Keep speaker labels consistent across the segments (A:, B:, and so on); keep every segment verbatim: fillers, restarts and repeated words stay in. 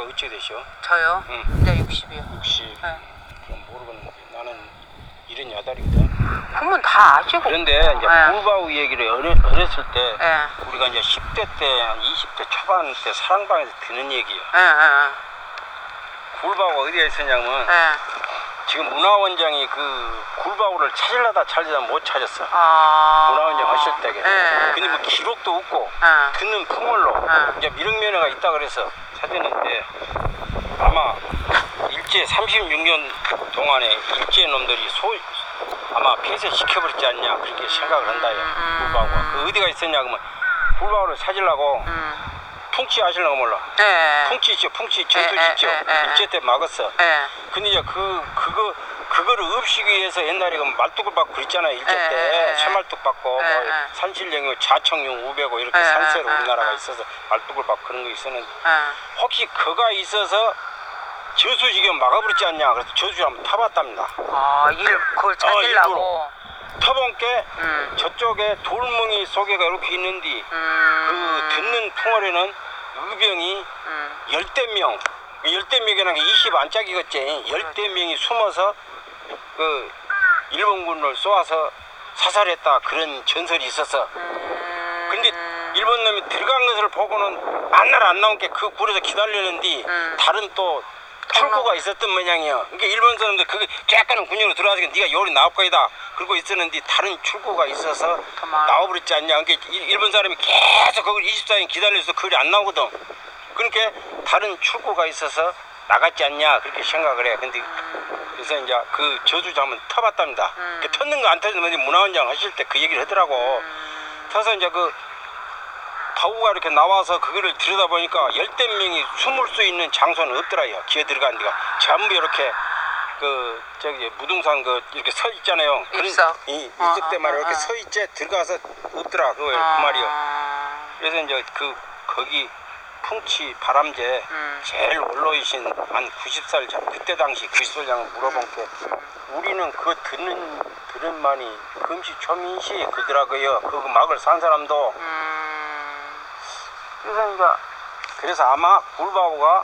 A: 어찌 되시오?
B: 저요?
A: 응.
B: 이제 육십이요.
A: 육십.
B: 네.
A: 그럼 모르겠는데 나는 일흔여덟이거든.
B: 그러면 다 아시고.
A: 그런데 이제
B: 네.
A: 굴바우 얘기를 어려, 어렸을 때
B: 예.
A: 우리가 이제 십 대 때, 한 이십 대 초반 때 사랑방에서 듣는 얘기예요.
B: 예, 예,
A: 굴바우가 어디에 있었냐면
B: 예.
A: 지금 문화원장이 그 굴바우를 찾으려다 찾으다 못 찾았어.
B: 아.
A: 문화원장 하실 때게.
B: 예.
A: 근데 뭐 기록도 없고
B: 예.
A: 듣는 풍월로
B: 예.
A: 이제 미륵면허가 있다 그래서 찾았는데 아마 일제 삼십육 년 동안에 일제 놈들이 소 아마 폐쇄시켜버렸지 않냐 그렇게 생각을 한다요. 굴바우가 그 어디가 있었냐 그러면 굴바우를 찾으려고
B: 음.
A: 풍치 아시려고 몰라.
B: 예.
A: 풍치 있죠. 풍치 전투
B: 예,
A: 있죠.
B: 예, 예,
A: 일제 때 막았어.
B: 예.
A: 근데 이제 그 그거 그거를 없이기 위해서 옛날에 그 말뚝을 받고 그랬잖아요. 일제
B: 예,
A: 때
B: 예,
A: 쇠말뚝 받고
B: 예,
A: 뭐
B: 예.
A: 산신령이고 자청용 우배고 이렇게
B: 예,
A: 산세로
B: 예,
A: 우리나라가
B: 예.
A: 있어서 말뚝을 받고 그런 거 있었는데
B: 예.
A: 혹시 그가 있어서 저수지경 막아버렸지 않냐. 그래서 저수지 한번 타봤답니다.
B: 아, 일, 그걸 찾으려고.
A: 타본 게
B: 음.
A: 저쪽에 돌멩이 속에가 이렇게 있는데
B: 음.
A: 그 듣는 풍월에는 의병이
B: 음.
A: 열대 명, 열대 명이라는 게 이십 안짝이겠지. 열대 명이 숨어서 그 일본군을 쏘아서 사살했다 그런 전설이 있었어. 근데 일본 놈이 들어간 것을 보고는 만날 안 나온 게 그 굴에서 기다리는데
B: 음.
A: 다른 또 출구가 있었던 모양이야. 그러니까 일본 사람들 그게 쬐까는 군인으로 들어가서 네가 요리 나올 거이다 그러고 있었는데 다른 출구가 있어서
B: 그만.
A: 나와버렸지 않냐. 그러니까 일- 일본 사람이 계속 그걸 이십사 년 기다려서 그걸이 안 나오거든. 그러니까 다른 출구가 있어서 나갔지 않냐 그렇게 생각을 해. 근데 그래서 이제 그 저주자 한번 터봤답니다.
B: 음.
A: 그 텄는 거 안 터지면 문화원장 하실 때 그 얘기를 하더라고. 터서 이제 그 바우가 이렇게 나와서 그거를 들여다보니까 열댓 명이 숨을 수 있는 장소는 없더라요. 기어 들어간 데가 전부 이렇게 그 저기 무등산 그 이렇게 서 있잖아요.
B: 입석.
A: 이
B: 어,
A: 입석 때
B: 어,
A: 말이야
B: 어,
A: 이렇게
B: 어.
A: 서 있지 들어가서 없더라 그거
B: 아.
A: 그 말이요. 그래서 이제 그 거기 풍치 바람제
B: 음.
A: 제일 원로이신 한 구십 살 자, 그때 당시 구십 살 장을 물어본 게 우리는 그거 듣는 들은만이 금시초민시 그더라고요. 그 막을 산 사람도.
B: 음.
A: 그래서 이제 그래서 아마 굴바우가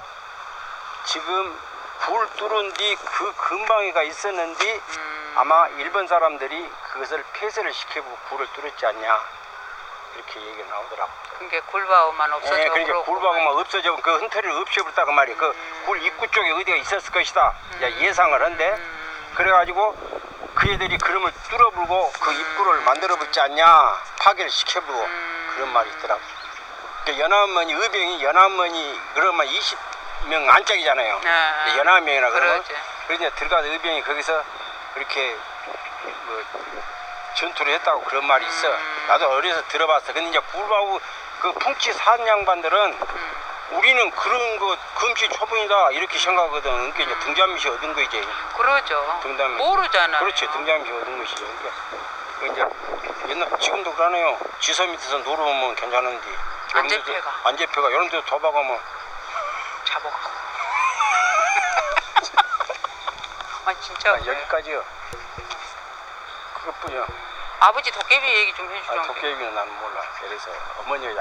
A: 지금 굴 뚫은 뒤 그 근방에가 있었는데
B: 음.
A: 아마 일본 사람들이 그것을 폐쇄를 시키고 굴을 뚫었지 않냐 이렇게 얘기가 나오더라고.
B: 그게 굴바우만 없어져.
A: 예, 그러니까 굴바우만 없어져 그 흔태를 없애버렸다 그 말이야. 그 굴 입구 쪽에 어디가 있었을 것이다 이제 예상을 한데 그래가지고 그 애들이 그름을 뚫어불고 그 입구를 만들어버렸지 않냐 파괴를 시켜버리고 그런 말이 있더라고. 그러니까 연합머니 의병이 연합머니 그러면 이십 명 안짝이잖아요.
B: 네.
A: 연합명이라 그러면
B: 그러지.
A: 그래서 이제 들어가서 의병이 거기서 이렇게 뭐 전투를 했다고 그런 말이 있어. 나도 어려서 들어봤어. 근데 이제 굴바우 그 풍치 산 양반들은 우리는 그런 거 금시초문이다 이렇게 생각하거든. 그러니까 이제 등잔미시 얻은 거 이제.
B: 그러죠.
A: 등잔미.
B: 모르잖아요.
A: 그렇지. 등잔미시 얻은 것이죠. 그러니까 이제 옛날 지금도 그러네요. 지서 밑에서 놀아오면 괜찮은데.
B: 안재패가.
A: 안재패가 이런 데서 도박하면
B: 잡아가고. 아 진짜.
A: 아, 여기까지요. 그것뿐이야.
B: 아버지 도깨비 얘기 좀 해주죠.
A: 아, 도깨비는 나는 몰라. 그래서 어머니가